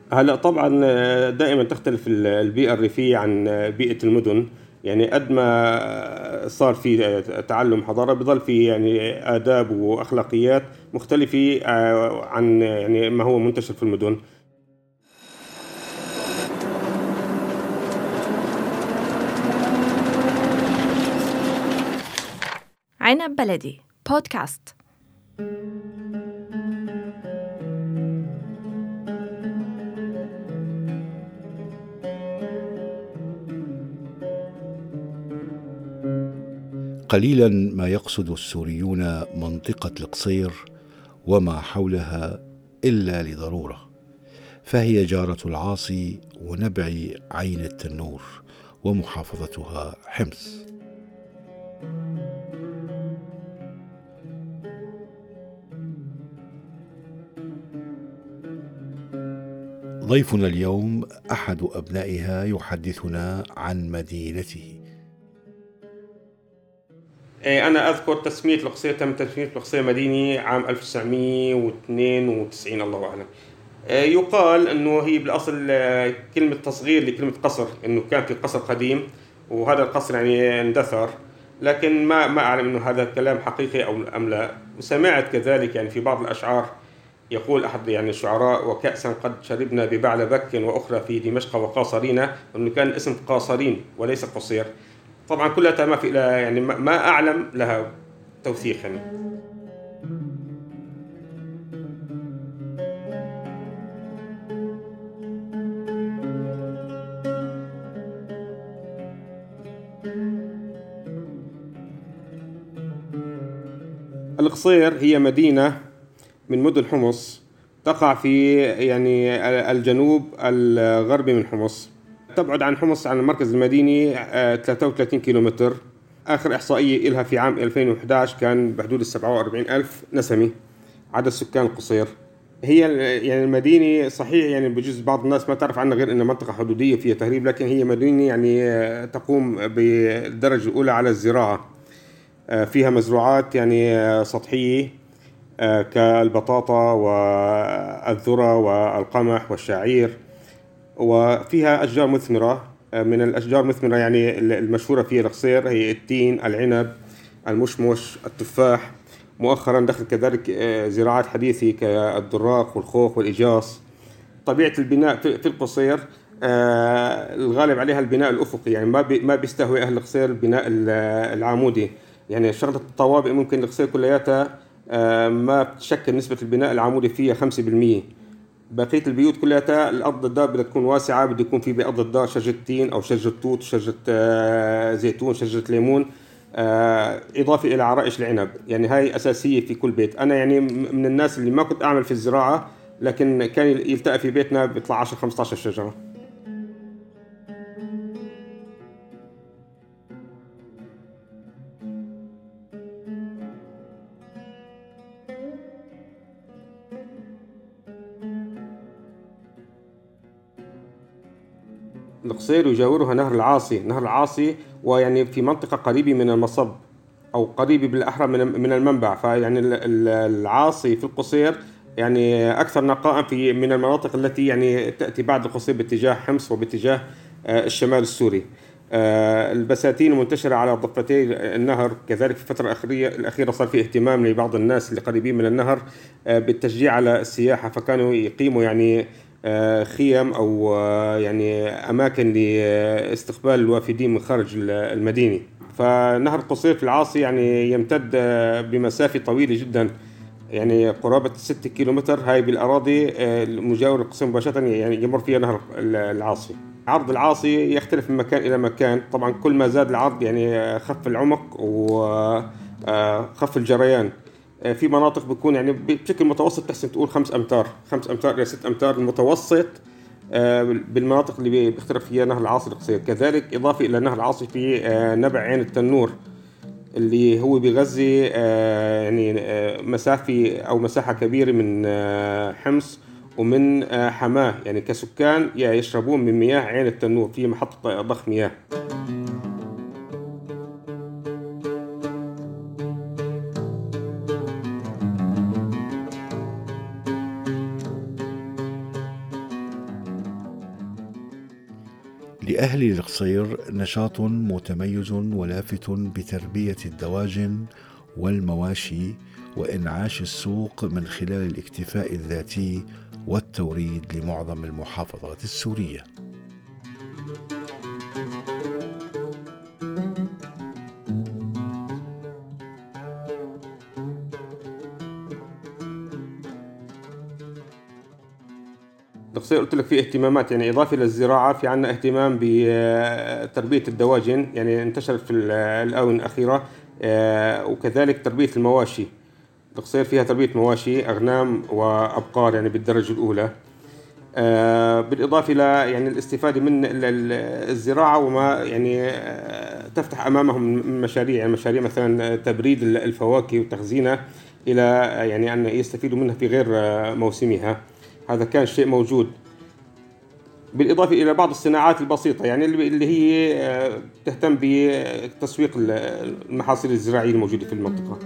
هلأ طبعًا دائمًا تختلف البيئة الريفية عن بيئة المدن، يعني قد ما صار في تعلُّم حضارة بيضل في يعني آداب وأخلاقيات مختلفة عن يعني ما هو منتشر في المدن. عنب بلدي بودكاست. قليلا ما يقصد السوريون منطقة القصير وما حولها إلا لضرورة، فهي جارة العاصي ونبع عين التنور ومحافظتها حمص. ضيفنا اليوم أحد أبنائها يحدثنا عن مدينته. أنا أذكر تسمية القصير، تم تسمية القصير مدينة عام 1992 الله أعلم. يقال إنه هي بالأصل كلمة تصغير لكلمة قصر، إنه كان في قصر قديم وهذا القصر يعني اندثر، لكن ما أعلم إنه هذا الكلام حقيقي أو أم لا. وسمعت كذلك يعني في بعض الأشعار يقول أحد يعني الشعراء: وكأسا قد شربنا ببعلبك وأخرى في دمشق وقاصرين، إنه كان اسم قاصرين وليس قصير. طبعا كلها ما في لها يعني ما أعلم لها توثيق يعني. القصير هي مدينة من مدن حمص، تقع في يعني الجنوب الغربي من حمص، تبعد عن حمص عن المركز المديني 33 كيلومتر. آخر إحصائية إلها في عام 2011 كان بحدود 47 ألف نسمة عدد سكان القصير. هي يعني المدينة صحيح يعني بجوز بعض الناس ما تعرف عنها غير إنها منطقة حدودية فيها تهريب، لكن هي مدينة يعني تقوم بالدرجة الأولى على الزراعة. فيها مزروعات يعني سطحية كالبطاطا والذرة والقمح والشعير، وفيها أشجار مثمرة. من الأشجار المثمرة يعني المشهورة في القصير هي التين، العنب، المشمش، التفاح. مؤخرا دخل كذلك زراعات حديثة كالدراق والخوخ والإجاص. طبيعة البناء في القصير الغالب عليها البناء الأفقي، يعني ما بيستهوي أهل القصير البناء العمودي. يعني شغلة الطوابق ممكن القصير كلياتها ما بتشكل نسبة البناء العمودي فيها 5%. بقية البيوت كلها الأرض الدار بدها تكون واسعة، بده يكون في بأرض الدار شجرة تين أو شجرة توت، شجرة زيتون، شجرة ليمون، إضافة إلى عرائش العنب. يعني هاي أساسية في كل بيت. أنا يعني من الناس اللي ما كنت أعمل في الزراعة، لكن كان يلتقى في بيتنا بيطلع 10-15 شجرة. القصير يجاورها نهر العاصي. نهر العاصي ويعني في منطقة قريبة من المصب، أو قريبة بالأحرى من المنبع. فيعني العاصي في القصير يعني أكثر نقاء في من المناطق التي يعني تأتي بعد القصير باتجاه حمص وباتجاه الشمال السوري. البساتين منتشرة على ضفتي النهر. كذلك في الفترة الأخيرة صار في اهتمام لبعض الناس اللي قريبين من النهر بالتشجيع على السياحة، فكانوا يقيموا يعني خيم أو يعني أماكن لاستقبال الوافدين من خارج المدينة. فنهر القصير في العاصي يعني يمتد بمسافة طويلة جدا، يعني قرابة 6 كيلومتر. هاي بالأراضي المجاورة للقصير مباشرة يعني يمر فيها نهر العاصي. عرض العاصي يختلف من مكان إلى مكان. طبعا كل ما زاد العرض يعني خف العمق وخف الجريان. في مناطق بيكون يعني بشكل متوسط تحسن تقول 5 أمتار، 5 أمتار إلى 6 أمتار المتوسط. بالمناطق اللي بيختلف فيها نهر العاصي القصير. كذلك إضافة إلى نهر العاصي في نبع عين التنور اللي هو بيغذي يعني مسافة أو مساحة كبيرة من حمص ومن حماه، يعني كسكان يشربون من مياه عين التنور في محطة ضخ مياه. لأهل القصير نشاط متميز ولافت بتربية الدواجن والمواشي وإنعاش السوق من خلال الاكتفاء الذاتي والتوريد لمعظم المحافظات السورية. القصير قلت لك في اهتمامات، يعني إضافة للزراعة في عنا اهتمام بتربية الدواجن، يعني انتشرت في الآونة الأخيرة، وكذلك تربية المواشي. القصير فيها تربية مواشي أغنام وأبقار يعني بالدرجة الأولى، بالإضافة إلى يعني الاستفادة من الزراعة وما يعني تفتح أمامهم مشاريع، يعني مشاريع مثلا تبريد الفواكه وتخزينها إلى يعني أن يستفيدوا منها في غير موسمها. هذا كان شيء موجود، بالإضافة إلى بعض الصناعات البسيطة يعني اللي هي تهتم بتسويق المحاصيل الزراعية الموجودة في المنطقة.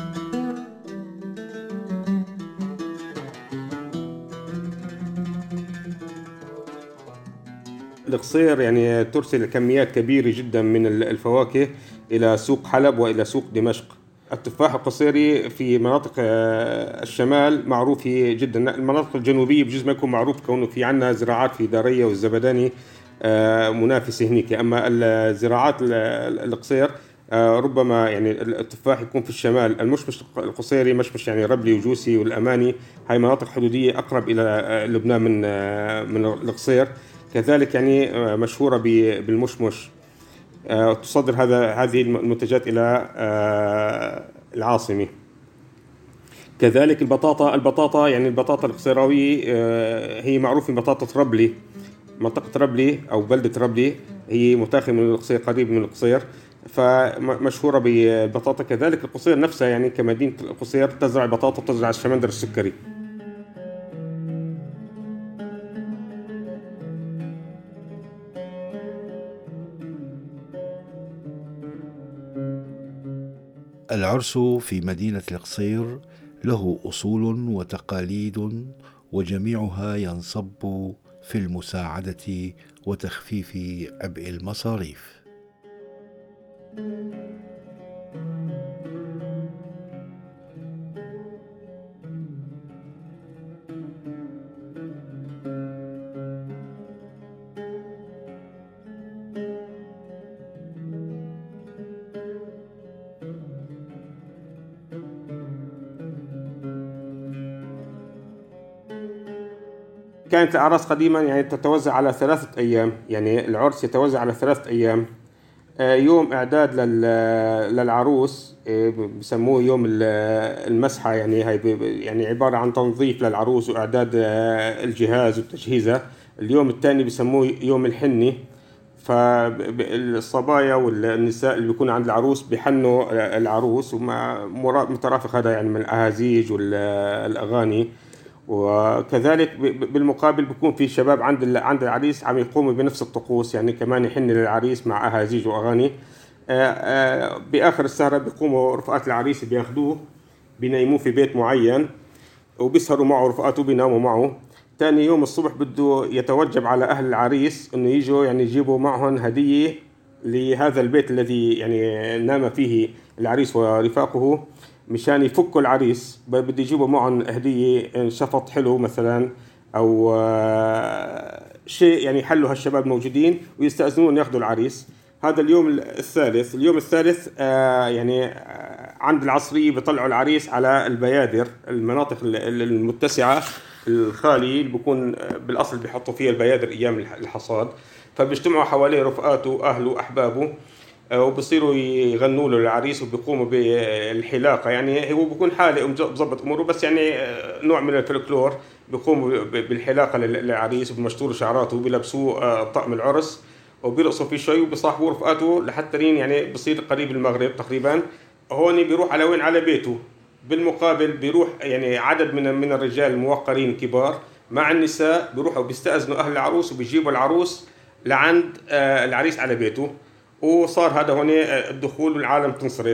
القصير يعني ترسل كميات كبيرة جدا من الفواكه إلى سوق حلب وإلى سوق دمشق. التفاح القصيري في مناطق الشمال معروف جدا، المناطق الجنوبية بجزء ما يكون معروف كونه في عنا زراعات في دارية والزبداني منافسة هنيك، أما الزراعات القصير ربما يعني التفاح يكون في الشمال. المشمش القصيري مشمش يعني ربلي وجوسي والأماني، هاي مناطق حدودية أقرب إلى لبنان من القصير. كذلك يعني مشهورة بالمشمش، تصدر هذه المنتجات إلى العاصمة. كذلك البطاطا يعني البطاطا القصيراوية هي معروفة ببطاطا ربلي. منطقة ربلي أو بلدة ربلي هي متاخمة من القصير، قريب من القصير، فمشهورة بالبطاطا. كذلك القصير نفسها يعني كمدينة القصير تزرع البطاطا وتزرع الشمندر السكري. العرس في مدينة القصير له أصول وتقاليد، وجميعها ينصب في المساعدة وتخفيف عبء المصاريف. كانت الأعراس قديما يعني تتوزع على 3 أيام، يعني العرس يتوزع على 3 أيام. يوم إعداد للعروس بسموه يوم المسحة، يعني هاي يعني عبارة عن تنظيف للعروس وإعداد الجهاز وتجهيزه. اليوم الثاني بسموه يوم الحنة، فالصبايا والنساء اللي بيكونوا عند العروس بيحنوا العروس، وما مترافق هذا يعني من الأهازيج والأغاني. وكذلك بالمقابل بيكون في شباب عند العريس عم يقوموا بنفس الطقوس، يعني كمان يحن للعريس مع أهازيج وأغاني. بآخر السهرة بيقوموا رفقات العريس بياخدوه بينيموه في بيت معين وبيسهروا معه، رفقاته بيناموا معه. تاني يوم الصبح بده يتوجب على أهل العريس إنه يجوا يعني يجيبوا معهم هدية لهذا البيت الذي يعني نام فيه العريس ورفاقه، مشان يفكوا العريس. بده يجيبوا معهم هدية، شفط حلو مثلا أو شيء يعني يحلوا هالشباب موجودين ويستأذنون ياخذوا العريس. هذا اليوم الثالث يعني عند العصرية بيطلعوا العريس على البيادر، المناطق المتسعة الخالية اللي بيكون بالأصل بيحطوا فيها البيادر أيام الحصاد. فبيجتمعوا حواليه رفقاته أهله أحبابه، وبصيروا يغنوا له العريس وبيقوموا بالحلاقة. يعني هو بيكون حالق ومظبط أموره، بس يعني نوع من الفلكلور. بيقوموا بالحلاقة للعريس وبمشطور شعراته وبيلبسوه طقم العرس وبيرقصوا فيه شوي وبيصاحبوا رفقاته لحتى يعني بصير قريب المغرب تقريبا. هون بيروح على وين؟ على بيته. بالمقابل بيروح يعني عدد من الرجال الموقرين كبار مع النساء، بيروحوا بيستأذنوا أهل العروس وبيجيبوا العروس لعند العريس على بيته. وصار هذا هون الدخول والعالم تنصرف.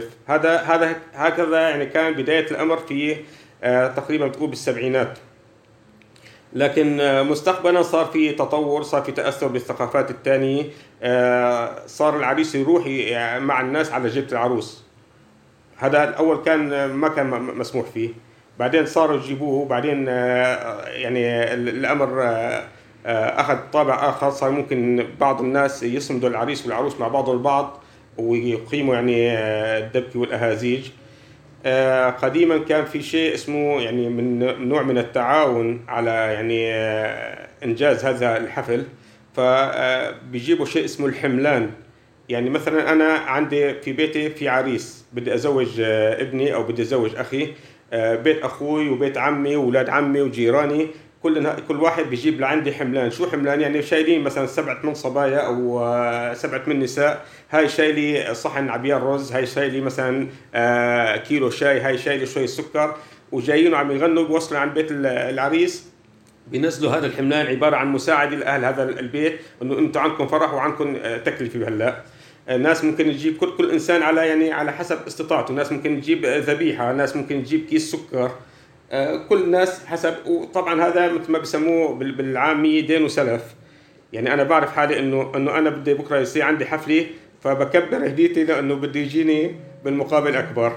هكذا يعني كان بداية الأمر في تقريبا تقول بالسبعينات. لكن مستقبلا صار في تطور، صار في تأثر بالثقافات الثانية. صار العريس يروح مع الناس على جيبة العروس. هذا الأول كان ما كان مسموح فيه، بعدين صاروا يجيبوه، وبعدين يعني الأمر أخذ طابع آخر. صار ممكن بعض الناس يصمدوا العريس والعروس مع بعضهم البعض ويقيموا يعني الدبكة والأهازيج. قديما كان في شيء اسمه يعني من نوع من التعاون على يعني إنجاز هذا الحفل. فبيجيبوا شيء اسمه الحملان. يعني مثلا أنا عندي في بيتي في عريس، بدي أزوج ابني أو بدي أزوج أخي. بيت أخوي وبيت عمي وولاد عمي وجيراني كل واحد بيجيب لعندي حملان. شو حملان؟ يعني شايلين مثلا 7-8 صبايا أو 7-8 نساء. هاي شايلي صحن عبيان رز، هاي شايلي مثلا كيلو شاي، هاي شايلي شوي سكر، وجايين وعم يغنوا بيوصلوا عند بيت العريس. بينزلوا هذا الحملان عبارة عن مساعدة لأهل هذا البيت، إنه أنتم عندكم فرح وعندكم تكلفة بهلا. ناس ممكن تجيب كل إنسان على يعني على حسب استطاعته. ناس ممكن تجيب ذبيحة، ناس ممكن تجيب كيس سكر. كل الناس حسب. وطبعا هذا مثل ما بسموه بالعامية دين وسلف. يعني أنا بعرف حالي إنه أنا بدي بكرة يصير عندي حفلة، فبكبر هديتي لأنه بدي يجيني بالمقابل أكبر.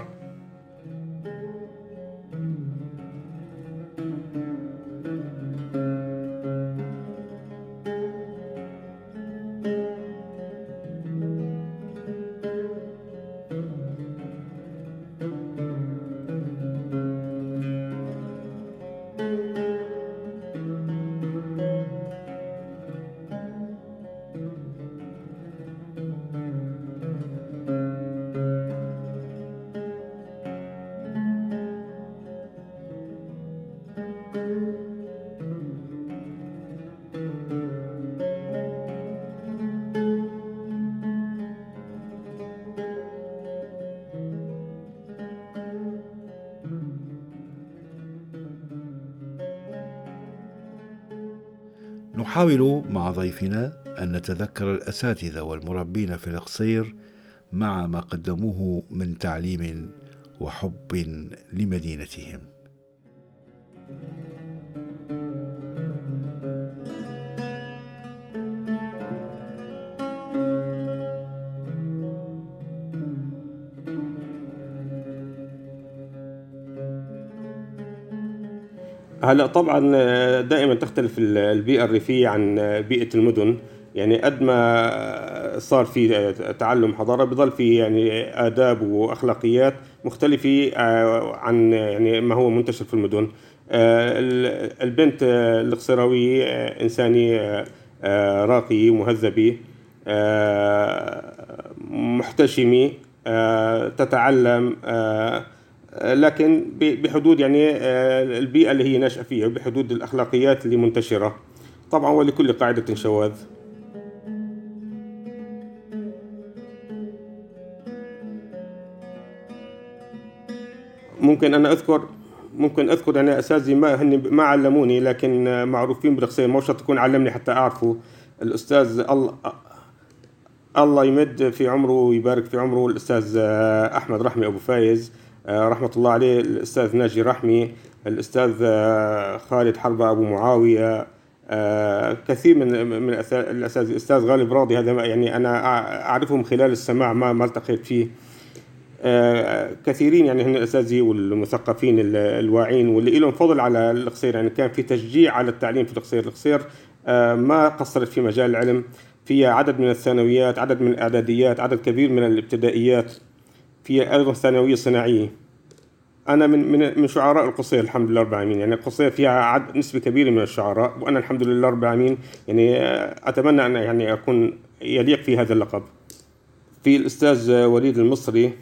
نحاول مع ضيفنا أن نتذكر الأساتذة والمربين في القصير مع ما قدموه من تعليم وحب لمدينتهم. هلا طبعا دائما تختلف البيئة الريفية عن بيئة المدن. يعني قد ما صار في تعلم حضارة، بضل في يعني آداب وأخلاقيات مختلفة عن يعني ما هو منتشر في المدن. البنت القصيراوية إنسانية راقية مهذبة، محتشمة، تتعلم، لكن بحدود يعني البيئة اللي هي ناشئة فيها، بحدود الأخلاقيات اللي منتشرة. طبعا ولكل قاعدة شواذ. ممكن أذكر يعني أساتذتي ما علموني، لكن معروفين بالقصير. ما شرط تكون علمني حتى أعرفه. الأستاذ الله يمد في عمره ويبارك في عمره، الأستاذ أحمد رحمي أبو فايز رحمة الله عليه، الأستاذ ناجي رحمي، الأستاذ خالد حربة أبو معاوية، كثير من الأساتذة. الأستاذ غالب راضي، هذا يعني أنا أعرفهم خلال السماع، ما التقيت فيه. كثيرين يعني هن الأساتذة والمثقفين الواعين واللي لهم فضل على القصير. يعني كان في تشجيع على التعليم في القصير. ما قصرت في مجال العلم. فيها عدد من الثانويات، عدد من الإعداديات، عدد كبير من الابتدائيات، فيها أيضا ثانوية صناعية. أنا من شعراء القصير الحمد لله رب العالمين. يعني القصير فيها نسبة كبيرة من الشعراء، وأنا الحمد لله رب العالمين يعني أتمنى أن يعني أكون يليق في هذا اللقب. في الأستاذ وليد المصري،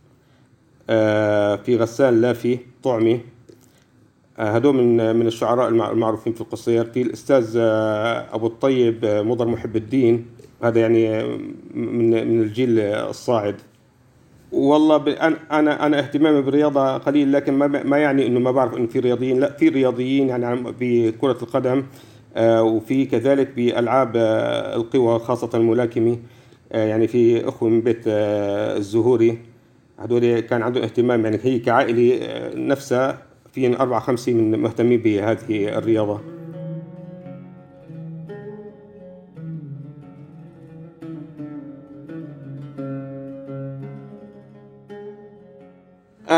في غسان لافي طعمي، هدول من الشعراء المعروفين في القصير. في الأستاذ أبو الطيب مضر محب الدين، هذا يعني من الجيل الصاعد. والله أنا اهتمامي بالرياضة قليل، لكن ما يعني إنه ما بعرف إنه في رياضيين. لا، في رياضيين يعني بكرة القدم، وفي كذلك بألعاب القوى خاصة الملاكمة. يعني في أخوة من بيت الزهوري، هذول كان عندهم اهتمام. يعني هي كعائلة نفسها في 4-5 من مهتمين بهذه الرياضة.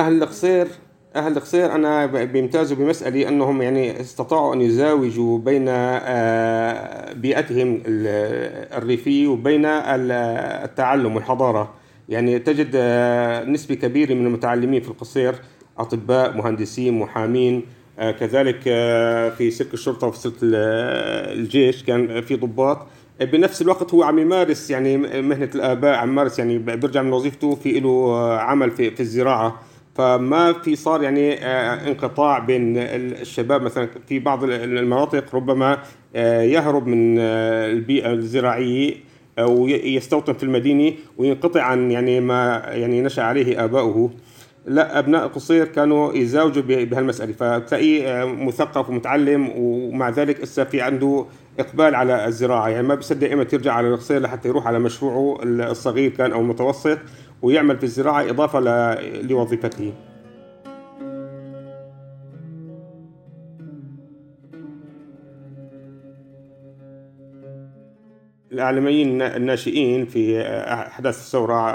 أهل القصير أنا بيمتازوا بمسألة أنهم يعني استطاعوا أن يزاوجوا بين بيئتهم الريفية وبين التعلم والحضارة. يعني تجد نسبة كبيرة من المتعلمين في القصير أطباء، مهندسين، محامين، كذلك في سلك الشرطة وفي سلك الجيش كان في ضباط. بنفس الوقت هو عم يمارس يعني مهنة الآباء، عم يمارس يعني بيرجع من وظيفته في له عمل في الزراعة. فما في صار يعني انقطاع بين الشباب. مثلا في بعض المناطق ربما يهرب من البيئة الزراعية أو يستوطن في المدينة وينقطع عن يعني ما يعني نشأ عليه آباؤه. لا، أبناء القصير كانوا يزاوجوا بهالمسألة، فتلاقيه مثقف ومتعلم ومع ذلك لسه في عنده إقبال على الزراعة. يعني ما بصدق إمتى يرجع على القصير لحتى يروح على مشروعه الصغير كان أو المتوسط ويعمل في الزراعة إضافة لوظيفته. الإعلاميين الناشئين في أحداث الثورة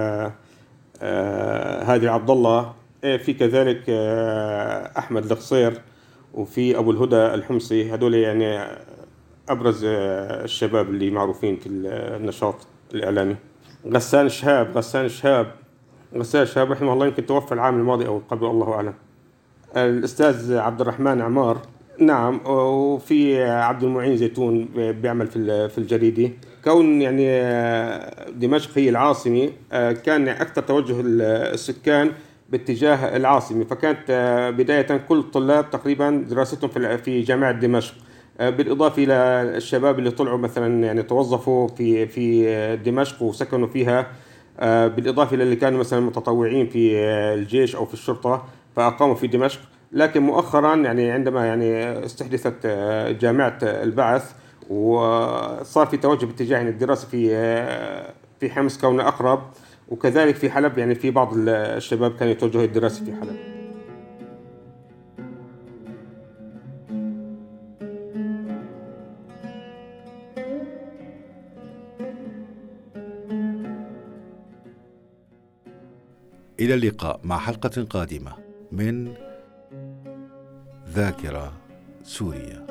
هادي عبد الله، في كذلك أحمد القصير، وفي أبو الهدى الحمصي. هذول يعني أبرز الشباب اللي معروفين في النشاط الإعلامي. غسان شهاب رحمه الله يمكن توفى العام الماضي أو قبل، الله أعلم. الأستاذ عبد الرحمن عمار، نعم. وفي عبد المعين زيتون بيعمل في الجريدة. كون يعني دمشق هي العاصمة، كان أكثر توجه السكان باتجاه العاصمة، فكانت بداية كل الطلاب تقريبا دراستهم في جامعة دمشق، بالإضافة إلى الشباب اللي طلعوا مثلا يعني توظفوا في دمشق وسكنوا فيها، بالإضافة إلى اللي كانوا مثلا متطوعين في الجيش أو في الشرطة فأقاموا في دمشق. لكن مؤخرا يعني عندما يعني استحدثت جامعة البعث وصار في توجه باتجاه يعني الدراسة في حمص كونه أقرب، وكذلك في حلب يعني في بعض الشباب كانوا يتوجهوا الدراسة في حلب. إلى اللقاء مع حلقة قادمة من ذاكرة سوريا.